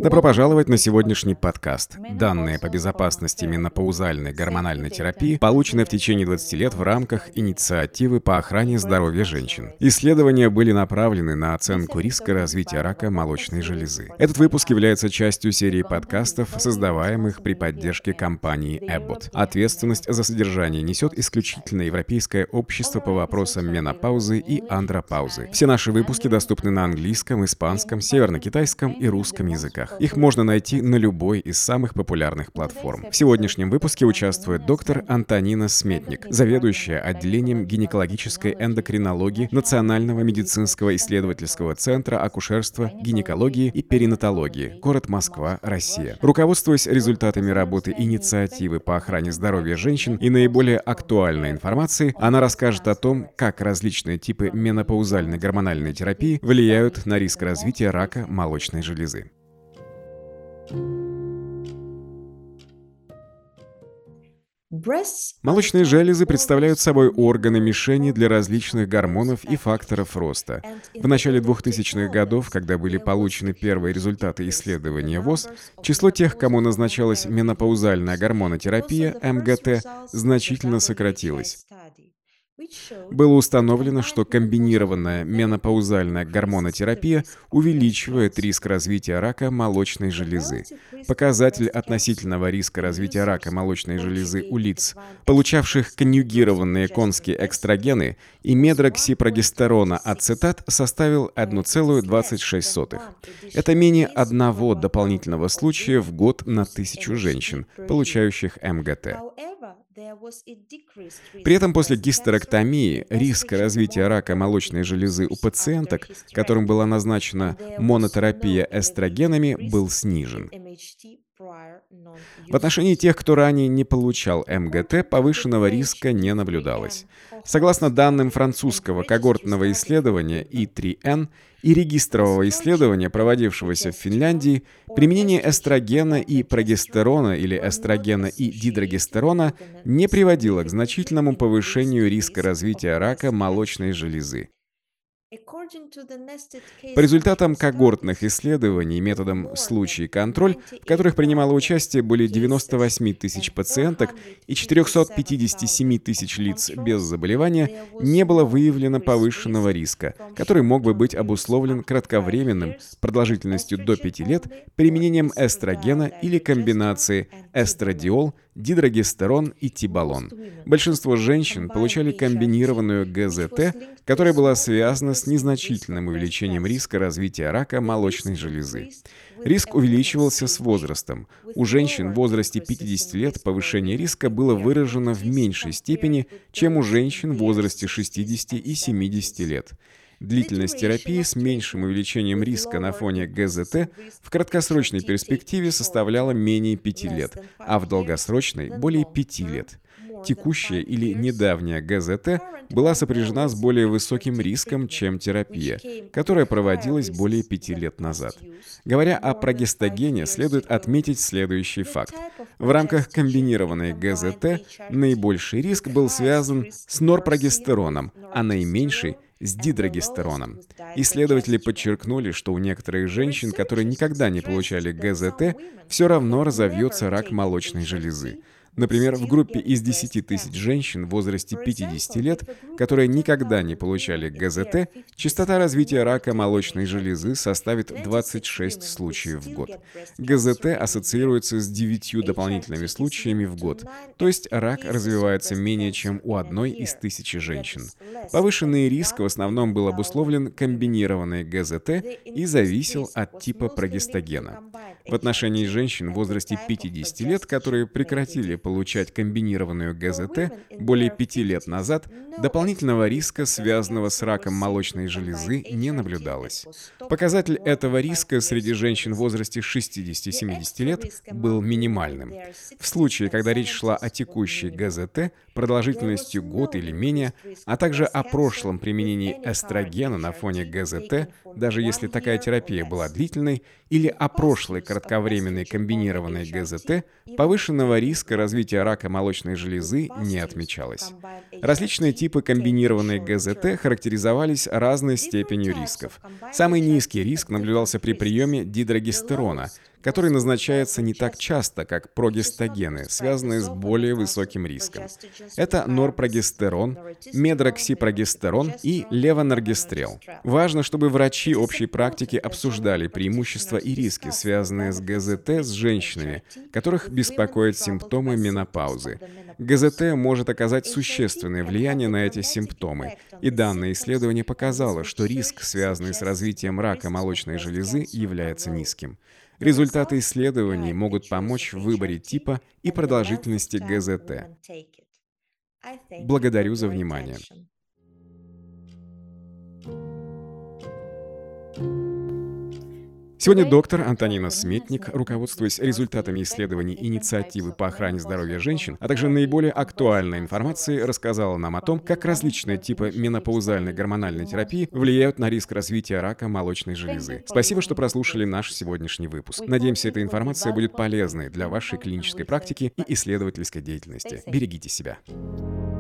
Добро пожаловать на сегодняшний подкаст. Данные по безопасности менопаузальной гормональной терапии получены в течение 20 лет в рамках инициативы по охране здоровья женщин. Исследования были направлены на оценку риска развития рака молочной железы. Этот выпуск является частью серии подкастов, создаваемых при поддержке компании Abbott. Ответственность за содержание несет исключительно Европейское общество по вопросам менопаузы и андропаузы. Все наши выпуски доступны на английском, испанском, северно-китайском и русском языках. Их можно найти на любой из самых популярных платформ. В сегодняшнем выпуске участвует доктор Антонина Сметник, заведующая отделением гинекологической эндокринологии Национального медицинского исследовательского центра акушерства, гинекологии и перинатологии, город Москва, Россия. Руководствуясь результатами работы инициативы по охране здоровья женщин и наиболее актуальной информацией, она расскажет о том, как различные типы менопаузальной гормональной терапии влияют на риск развития рака молочной железы. Молочные железы представляют собой органы-мишени для различных гормонов и факторов роста. В начале 2000-х годов, когда были получены первые результаты исследования ВОЗ, число тех, кому назначалась менопаузальная гормонотерапия, МГТ, значительно сократилось. Было установлено, что комбинированная менопаузальная гормонотерапия увеличивает риск развития рака молочной железы. Показатель относительного риска развития рака молочной железы у лиц, получавших конъюгированные конские экстрагены и медроксипрогестерона ацетат, составил 1,26. Это менее одного дополнительного случая в год на 1000 женщин, получающих МГТ. При этом после гистерэктомии риск развития рака молочной железы у пациенток, которым была назначена монотерапия эстрогенами, был снижен. В отношении тех, кто ранее не получал МГТ, повышенного риска не наблюдалось. Согласно данным французского когортного исследования E3N и регистрового исследования, проводившегося в Финляндии, применение эстрогена и прогестерона или эстрогена и дидрогестерона не приводило к значительному повышению риска развития рака молочной железы. По результатам когортных исследований методом случай-контроль, в которых принимало участие более 98 тысяч пациенток и 457 тысяч лиц без заболевания, не было выявлено повышенного риска, который мог бы быть обусловлен кратковременным, продолжительностью до 5 лет, применением эстрогена или комбинации эстрадиол, дидрогестерон и тибалон. Большинство женщин получали комбинированную ГЗТ, которая была связана с незначительным увеличением риска развития рака молочной железы. Риск увеличивался с возрастом. У женщин в возрасте 50 лет повышение риска было выражено в меньшей степени, чем у женщин в возрасте 60 и 70 лет. Длительность терапии с меньшим увеличением риска на фоне ГЗТ в краткосрочной перспективе составляла менее 5 лет, а в долгосрочной – более 5 лет. Текущая или недавняя ГЗТ была сопряжена с более высоким риском, чем терапия, которая проводилась более 5 лет назад. Говоря о прогестагене, следует отметить следующий факт. В рамках комбинированной ГЗТ наибольший риск был связан с норпрогестероном, а наименьший – с дидрогестероном. Исследователи подчеркнули, что у некоторых женщин, которые никогда не получали ГЗТ, все равно разовьется рак молочной железы. Например, в группе из 10 тысяч женщин в возрасте 50 лет, которые никогда не получали ГЗТ, частота развития рака молочной железы составит 26 случаев в год. ГЗТ ассоциируется с 9 дополнительными случаями в год, то есть рак развивается менее чем у одной из 1000 женщин. Повышенный риск в основном был обусловлен комбинированной ГЗТ и зависел от типа прогестагена. В отношении женщин в возрасте 50 лет, которые прекратили получать комбинированную ГЗТ более 5 лет назад, дополнительного риска, связанного с раком молочной железы, не наблюдалось. Показатель этого риска среди женщин в возрасте 60-70 лет был минимальным. В случае, когда речь шла о текущей ГЗТ продолжительностью год или менее, а также о прошлом применении эстрогена на фоне ГЗТ, даже если такая терапия была длительной, или о прошлой кратковременной комбинированной ГЗТ, повышенного риска развития рака молочной железы не отмечалось. Различные типы комбинированной ГЗТ характеризовались разной степенью рисков. Самый низкий риск наблюдался при приеме дидрогестерона, который назначается не так часто, как прогестагены, связанные с более высоким риском. Это норпрогестерон, медроксипрогестерон и левоноргестрел. Важно, чтобы врачи общей практики обсуждали преимущества и риски, связанные с ГЗТ с женщинами, которых беспокоят симптомы менопаузы. ГЗТ может оказать существенное влияние на эти симптомы, и данное исследование показало, что риск, связанный с развитием рака молочной железы, является низким. Результаты исследований могут помочь в выборе типа и продолжительности ГЗТ. Благодарю за внимание. Сегодня доктор Антонина Сметник, руководствуясь результатами исследований инициативы по охране здоровья женщин, а также наиболее актуальной информацией, рассказала нам о том, как различные типы менопаузальной гормональной терапии влияют на риск развития рака молочной железы. Спасибо, что прослушали наш сегодняшний выпуск. Надеемся, эта информация будет полезной для вашей клинической практики и исследовательской деятельности. Берегите себя.